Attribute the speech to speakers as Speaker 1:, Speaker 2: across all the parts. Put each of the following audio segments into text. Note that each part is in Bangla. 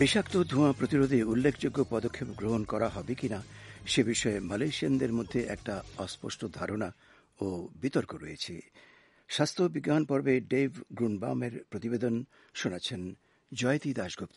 Speaker 1: বিষাক্ত ধোঁয়া প্রতিরোধে উল্লেখযোগ্য পদক্ষেপ গ্রহণ করা হবে কিনা সে বিষয়ে মালয়েশিয়ানদের মধ্যে একটা অস্পষ্ট ধারণা ও বিতর্ক রয়েছে। স্বাস্থ্য বিজ্ঞান পর্বে ডেভ গ্রুনবাউমের প্রতিবেদন শোনাচ্ছেন জয়তী দাশগুপ্ত।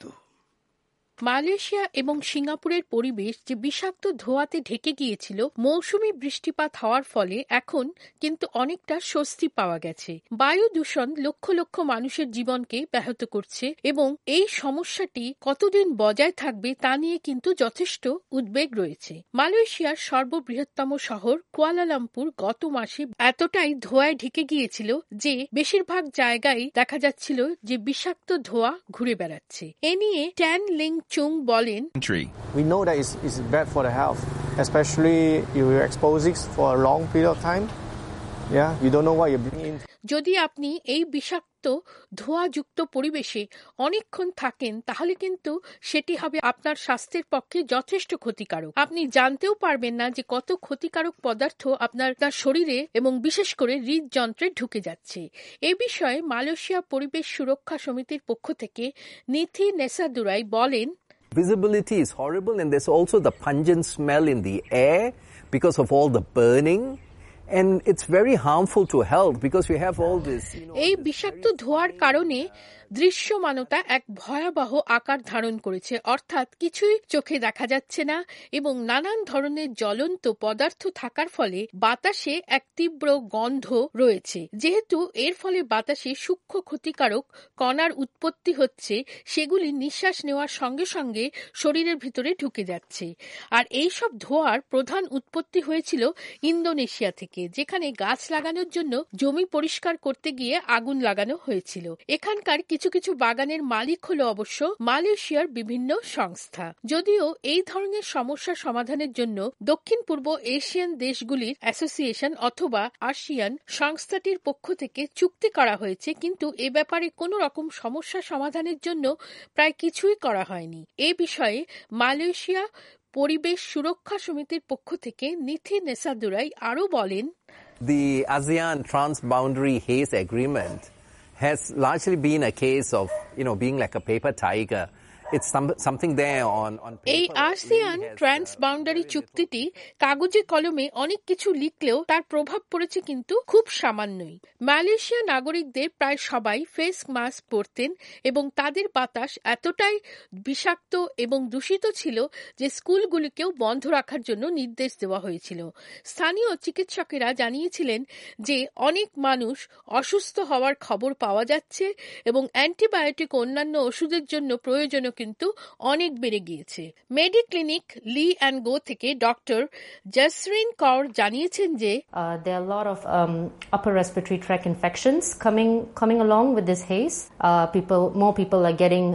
Speaker 2: মালয়েশিয়া এবং সিঙ্গাপুরের পরিবেশ যে বিষাক্ত ধোঁয়াতে ঢেকে গিয়েছিল, মৌসুমি বৃষ্টিপাত হওয়ার ফলে এখন কিন্তু অনেকটা স্বস্তি পাওয়া গেছে। বায়ু দূষণ লক্ষ লক্ষ মানুষের জীবনকে ব্যাহত করছে এবং এই সমস্যাটি কতদিন বজায় থাকবে তা নিয়ে কিন্তু যথেষ্ট উদ্বেগ রয়েছে। মালয়েশিয়ার সর্ববৃহত্তম শহর কুয়ালালামপুর গত মাসে এতটাই ধোঁয়ায় ঢেকে গিয়েছিল যে বেশিরভাগ জায়গায় দেখা যাচ্ছিল যে বিষাক্ত ধোঁয়া ঘুরে বেড়াচ্ছে। এ নিয়ে ট্যান লিং চুং বলেন,
Speaker 3: We know that it's bad for the health, especially if you're exposed for a long period of time. Yeah, you don't know what you're bringing in.
Speaker 2: যদি আপনি এই বিষাক্ত ধোঁয়াযুক্ত পরিবেশে অনেকক্ষণ থাকেন তাহলে কিন্তু সেটি হবে আপনার স্বাস্থ্যের পক্ষে যথেষ্ট ক্ষতিকারক। আপনি জানতেও পারবেন না যে কত ক্ষতিকারক পদার্থ আপনার শরীরে এবং বিশেষ করে হৃদযন্ত্রে ঢুকে যাচ্ছে। এ বিষয়ে মালয়েশিয়া পরিবেশ সুরক্ষা সমিতির পক্ষ থেকে নিথি নেসাদুরাই বলেন,
Speaker 4: Visibility is horrible, and there's also the pungent smell in the air because of all the burning. And it's very harmful to health because we have all this.
Speaker 2: এই বিষাক্ত ধোঁয়ার কারণে দৃশ্যমানতা এক ভয়াবহ আকার ধারণ করেছে, অর্থাৎ কিছুই চোখে দেখা যাচ্ছে না এবং নানান ধরনের জ্বলন্ত পদার্থ থাকার ফলে বাতাসে এক তীব্র গন্ধ রয়েছে। যেহেতু এর ফলে বাতাসে সূক্ষ্ম ক্ষতিকারক কণার উৎপত্তি হচ্ছে, সেগুলি নিঃশ্বাস নেওয়ার সঙ্গে সঙ্গে শরীরের ভিতরে ঢুকে যাচ্ছে। আর এই সব ধোঁয়ার প্রধান উৎপত্তি হয়েছিল ইন্দোনেশিয়া থেকে, যেখানে গাছ লাগানোর জন্য জমি পরিষ্কার করতে গিয়ে আগুন লাগানো হয়েছিল। এখানকার কিছু কিছু বাগানের মালিক হলো অবশ্য মালয়েশিয়ার বিভিন্ন সংস্থা। যদিও এই ধরনের সমস্যা সমাধানের জন্য দক্ষিণ পূর্ব এশিয়ান দেশগুলির অ্যাসোসিয়েশন অথবা আসিয়ান সংস্থাটির পক্ষ থেকে চুক্তি করা হয়েছে, কিন্তু এ ব্যাপারে কোনো রকম সমস্যা সমাধানের জন্য প্রায় কিছুই করা হয়নি। এ বিষয়ে মালয়েশিয়া পরিবেশ সুরক্ষা সমিতির পক্ষ থেকে নিথি নেসাদুরাই আরও বলেন,
Speaker 4: The ASEAN Transboundary Haze Agreement has largely been a case of, being like a paper tiger. It's something there on paper.
Speaker 2: এই আসিয়ান ট্রান্সবাউন্ডারি চুক্তিটি কাগজে কলমে অনেক কিছু লিখলেও তার প্রভাব পড়েছে কিন্তু খুব সামান্যই। মালয়েশিয়া নাগরিকদের প্রায় সবাই ফেস মাস্ক পরতেন এবং তাদের বাতাস এতটাই বিষাক্ত এবং দূষিত ছিল যে স্কুলগুলিকেও বন্ধ রাখার জন্য নির্দেশ দেওয়া হয়েছিল। স্থানীয় চিকিৎসকেরা জানিয়েছিলেন যে অনেক মানুষ অসুস্থ হওয়ার খবর পাওয়া যাচ্ছে এবং অ্যান্টিবায়োটিক অন্যান্য ওষুধের জন্য প্রয়োজনীয় কিন্তু অনেক বেড়ে গিয়েছে। মেডি ক্লিনিক লি অ্যান্ড গো থেকে ডক্টর জসরিন কৌর জানিয়েছেন যে
Speaker 5: there are a lot of upper respiratory tract infections coming along with this haze. More people are getting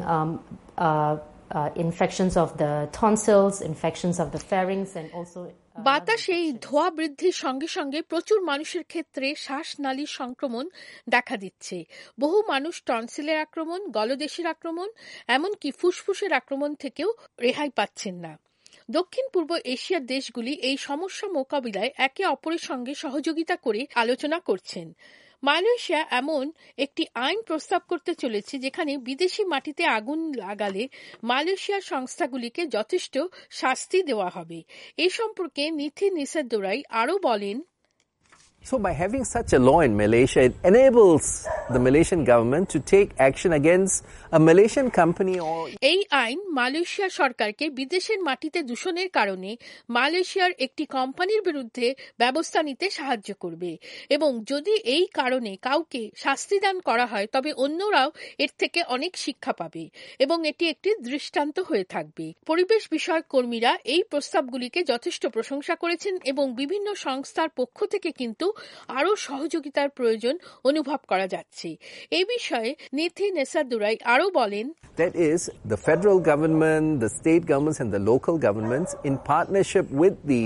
Speaker 5: infections of the tonsils, infections of the pharynx, and also
Speaker 2: বাতাসে এই ধোঁয়া বৃদ্ধির সঙ্গে সঙ্গে প্রচুর মানুষের ক্ষেত্রে শ্বাসনালীর সংক্রমণ দেখা দিচ্ছে। বহু মানুষ টনসিলের আক্রমণ, গলদেশের আক্রমণ, এমনকি ফুসফুসের আক্রমণ থেকেও রেহাই পাচ্ছেন না। দক্ষিণ পূর্ব এশিয়ার দেশগুলি এই সমস্যা মোকাবিলায় একে অপরের সঙ্গে সহযোগিতা করে আলোচনা করছেন। মালয়েশিয়া এমন একটি আইন প্রস্তাব করতে চলেছে যেখানে বিদেশি মাটিতে আগুন লাগালে মালয়েশিয়ার সংস্থাগুলিকে যথেষ্ট শাস্তি দেওয়া হবে। এ সম্পর্কে নিথি নেসাদুরাই আরও বলেন,
Speaker 4: So by having such a law in Malaysia, it enables the Malaysian government to take action against a Malaysian company or...
Speaker 2: এই আইন মালয়েশিয়া সরকারকে বিদেশের মাটিতে দূষণের কারণে মালয়েশিয়ার একটি কোম্পানির বিরুদ্ধে ব্যবস্থা নিতে সাহায্য করবে এবং যদি এই কারণে কাউকে শাস্তিদান করা হয় তবে অন্যরাও এর থেকে অনেক শিক্ষা পাবে এবং এটি একটি দৃষ্টান্ত হয়ে থাকবে। পরিবেশ বিষয়ক কর্মীরা এই প্রস্তাবগুলিকে যথেষ্ট প্রশংসা করেছেন এবং বিভিন্ন সংস্থার পক্ষ থেকে কিন্তু আরও সহযোগিতার প্রয়োজন অনুভব করা যাচ্ছে। এই বিষয়ে নিথি নেসাদুরাই আরও বলেন,
Speaker 4: That is, the federal government, the state governments and the local governments in partnership with the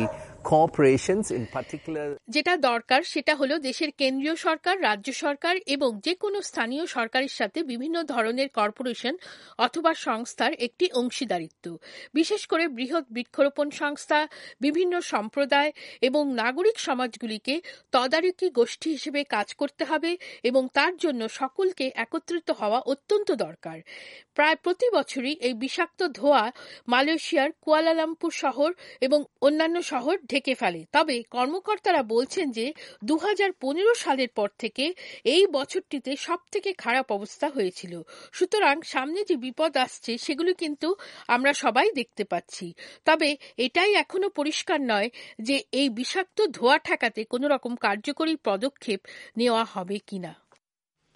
Speaker 4: corporations in particular.
Speaker 2: যেটা দরকার সেটা হলো দেশের কেন্দ্রীয় সরকার, রাজ্য সরকার এবং যে কোনো স্থানীয় সরকারের সাথে বিভিন্ন ধরনের কর্পোরেশন অথবা সংস্থার একটি অংশীদারিত্ব। বিশেষ করে বৃহৎ বৃক্ষরোপণ সংস্থা, বিভিন্ন সম্প্রদায় এবং নাগরিক সমাজগুলিকে তদারকি গোষ্ঠী হিসেবে কাজ করতে হবে এবং তার জন্য সকলকে একত্রিত হওয়া অত্যন্ত দরকার। প্রায় প্রতি বছরই এই বিষাক্ত ধোঁয়া মালয়েশিয়ার কুয়ালালামপুর শহর এবং অন্যান্য শহর ঢেকে ফেলে। তবে কর্মকর্তারা বলছেন যে 2015 সালের পর থেকে এই বছরটিতে সবথেকে খারাপ অবস্থা হয়েছিল। সুতরাং সামনে যে বিপদ আসছে সেগুলো কিন্তু আমরা সবাই দেখতে পাচ্ছি। তবে এটাই এখনো পরিষ্কার নয় যে এই বিষাক্ত ধোঁয়া ঠেকাতে কোনো রকম কার্যকরী পদক্ষেপ নেওয়া হবে কিনা।